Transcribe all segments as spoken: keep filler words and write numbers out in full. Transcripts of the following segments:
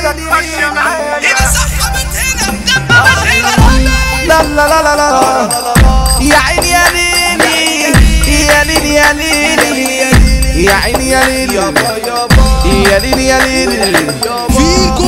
ماشية معايا هنا سحبت هنا دببت هنا لا لا لا لا لا يا عيني يا ليلي يا ليلي يا ليلي يا عيني يا ليلي يا ليلي يا ليلي فيكو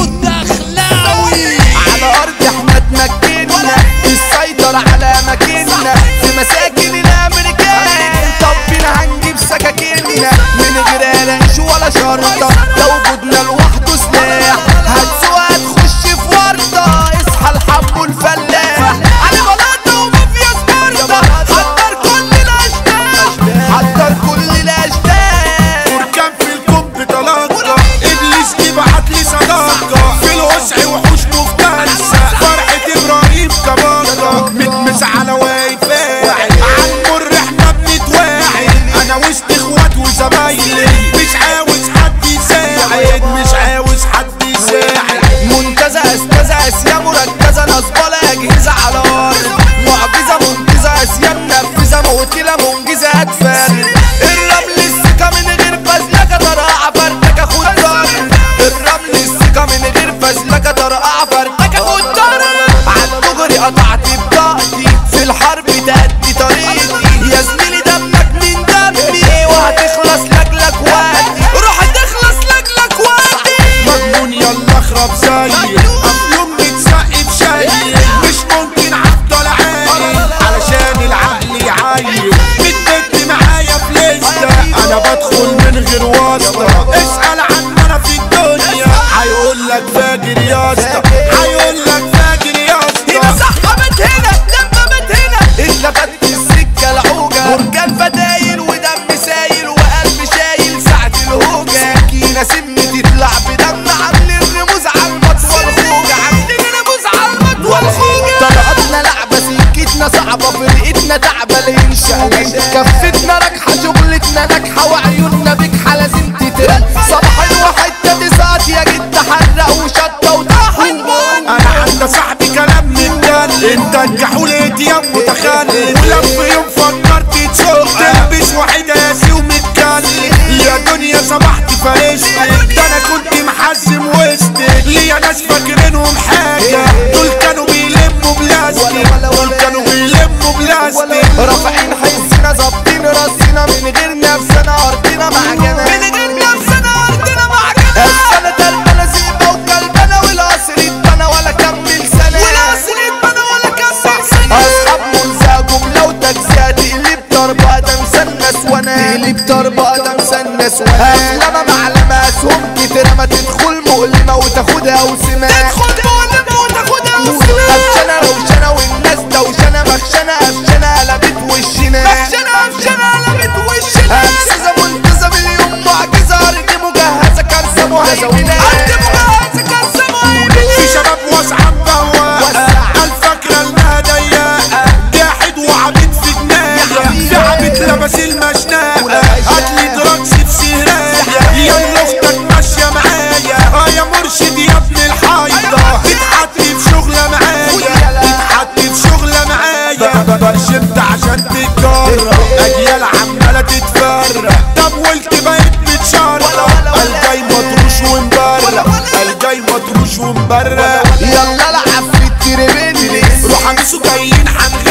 الدخلاوي على أرض احنا اتمكنا السيطرة على مكاننا في مساكن الأمريكان. طب بينا هنجيب سكاكيننا من غير رنش ولا شرطة، لو وجودنا لوحده سلاح هتسوق هتخش في ورطة. اصحى الحب والفلاح علي بلاطة ومافيا سبارتا، حضر كل الأشباح حضر كل الأشباح. بركان في الكوب بطلاقة إبليس يبعت لي صداقة في الوسع وحوش مفترسة فرحة إبراهيم كبارة متمس على واقفة عالمر احنا بنتواعد أنا وسط إخوات وزمايلي مش عاوز حد يساعد مش عاوز حد يساعد. منتزه استزه اسيا مركزه نصبالة اجهزه على الارض معجزه منقذه اسيا منفذه مقتله منجزه اطفال. الرمل السكه من غير فزلكه طرقعه فرتكه خد ضرب. الرمل السكه من غير فزلكه طرقعه فرتكه خد ضرب. عالدغري قطعت بطاقتي في الحرب تأدي طريقي يا زميلي دمك من دمي وهتخلص لجلك وقتي روح هتخلص لجلك وقتي. مجنون يلا اخرب زيي افلوم متسقي بشاي مش ممكن عفضل عايل علشان العقل يعايل بتبت معايا في لسه انا بدخل من غير واسطة. اسأل عن انا في الدنيا هيقولك فاجر يا اسطى هيقولك فاجر يا اسطى. هنا سحبت هنا دببت هنا اتلفت السكة العوجة بركان فتايل ودم سايل وقلب شايل ساعة الهوجة. سكينة سم تطلع بدم عاملين رموز على المطوى الخوجة عاملين رموز على المطوى الخوجة. طلقتنا لعبة سكتنا صعبة فرقتنا تعبة لينشأ كفتنا راجحة شغلتنا ناجحة وعيوننا بجحة لازم تترق. صباح الواحد تسقط يا جد حرق وشطة وطحن. انا عند صاحبي كلام متجل انت الجحول اتيام متخلف ولما يوم فكرت تسوق تلبس واحد قاسي ومتكلف يا دنيا صبحت فارشتك ده انا كنت محزم وسطك ليا ناس فاكرينهم حاجة دول كانوا بيلموا بلاستيك دول كانوا بيلموا بلاستيك. رافعين حسنا ظابطين راسنا من غير نفسنا ارضنا معجنة من غير نفسنا ارضنا معجنة. السنة تربنا زيبة وكلبنا والقصر اتبنى ولا كمل سنة والقصر اتبنى ولا كمل سنة. اصحاب منسى جملة وتجزئة تقلب ضربة ده مسنس وانا تقلب ضربة ده مسنس وانا اسلمة معلمة اسهم كتيرة ما تدخل مؤلمة وتاخدها وسماء تدخل مؤلمة وتاخدها وسماء. قفشنا روشنا والناس دوشنا مخشنا قفشنا قلبت وشنا مخشنا قفشنا قلبت وشنا. أجهزة منتزة مليون معجزة أرض مجهزة كارثة مهيمنة أرض مجهزة كارثة مهيمنة. في شباب واسعة مبوقة عالفاكرة انها ضيقة جاحد وعبيد في دماغي في عبيد لبس المشناقة هاتلي دراكس في سهراية يا ابن اختك ماشية معايا اه يا مرشد يا ابن الحايضة تتحطي في شغلة معايا تتحطي في شغلة معايا برشمت عشان تتجرى اجيال عمالة تتفرق طب ولت بقيت متشرق الجاي مطروش ومبرق الجاي مطروش ومبرق. يلا العب في التربينلس روح امسوا جايين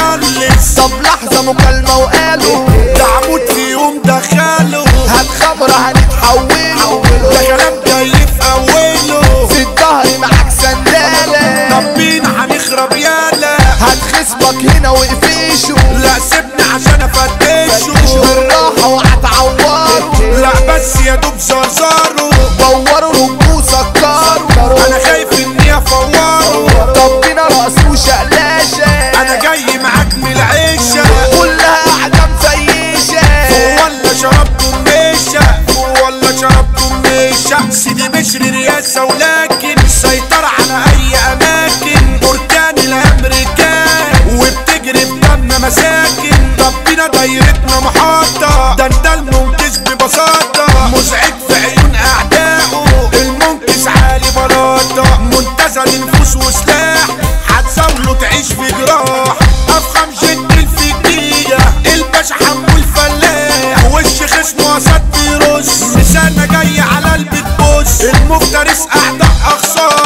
هنغلس طب لحظة مكالمة وقالوا ده عمود في يوم دخله هات خمرة هنتحوله ده كلام جاي في اوله في الظهر معاك سندالة طب بينا هنخرب يالا هات خصمك هنا وقفيشه لا سيبني عشان افتشه بالراحة وهتعوره لا بس يا دوب زرزاره دوروا رجوه سكروا انا خايف اني افوره طب بينا رقص وشقلاشة انا جاي معاك من العيشة كلها قاعدة مفيشة ولا شربتوا الميشة ولا شربتوا الميشة سيدي بشري رياسة ولكن سيطر على اي اماكن بركان الامريكان وبتجري بدم مساكن طب بينا دايرتنا محاطة ده انت المنقذ ببساطة مزعج في عيون اعدائه المنقذ عالي بلاطة منتزه لنفوس وسلاح هتزاوله تعيش في جراح افخم جد الفكية الباشا حمو الفلاح وش خصمه اسد بيرص لسانة جاي على البيت بص المفترس اعداء اخصار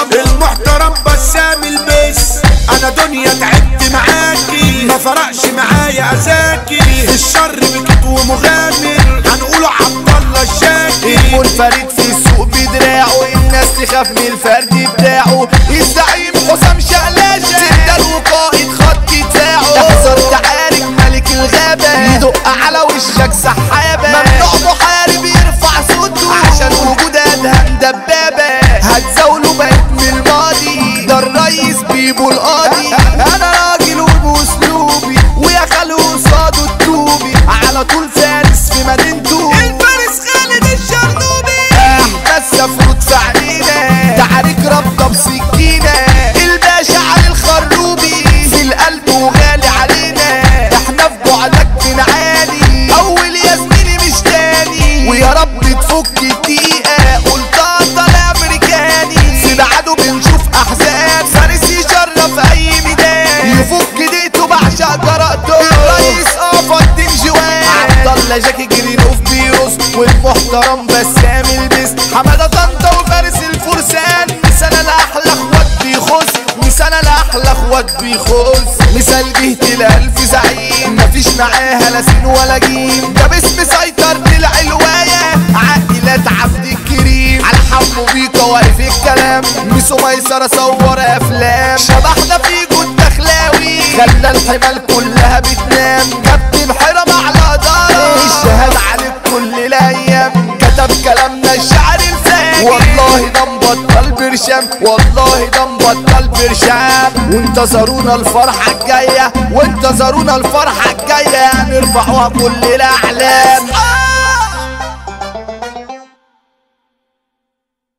فرقش معايا اذاكر الشر بكت ومغامر هنقوله عبد الله الشاكر المنفرد في السوق بدراعه الناس تخاف من الفرد بتاعه الزعيم حسام شقلاشة سندال وقائد خط دفاعه احذر تعارك ملك الغابة يدق على وشك سحابة ممنوع محارب يرفع صوته عشان وجود ادهم دبابة هتزاوله بقيت من الماضي ده الريس بيبو القاضي انا راجل وباسلوبي ويا خالو قصاده التوبي على طول فارس في مدينته الفارس خالد الشرنوبي احنا السفروت في عينينا تعارك رابطه بسكينه الباشا علي الخروبي في القلب وغالي علينا احنا في بعدك بنعاني اول يا زميلي مش تاني ويا رب تفك الدقيقه قلتها طالع امريكاني في بعده بنشوف احزان فارس يشرف اي ميدان يفك دقيقته بعشق جرأته الرئيس قفا الدين جوان عبد الله جاكي جرينوف بيروس والمحترم بسام البس حماده طنطا وفارس الفرسان مثال الاحلى اخوات بيخص مثال الاحلى اخوات بيخص مثال جهة الالف زعيم مفيش معاها لا سين ولا جيم ده باسم سيطرة العلواية عائلات عبد الكريم على حمو بيكا واقف الكلام ميسو ميسرة صور افلام شبحنا فيجو الدخلاوي خلى الحمال كلها بتنام كابتن حرم على دارة الشهادة عليك كل الايام كتب كلامنا الشعر الفاجر والله ده مبطل برشام والله ده مبطل برشام وانتظرونا الفرحة الجاية وانتظرونا الفرحة الجاية نرفعوها كل الاعلام.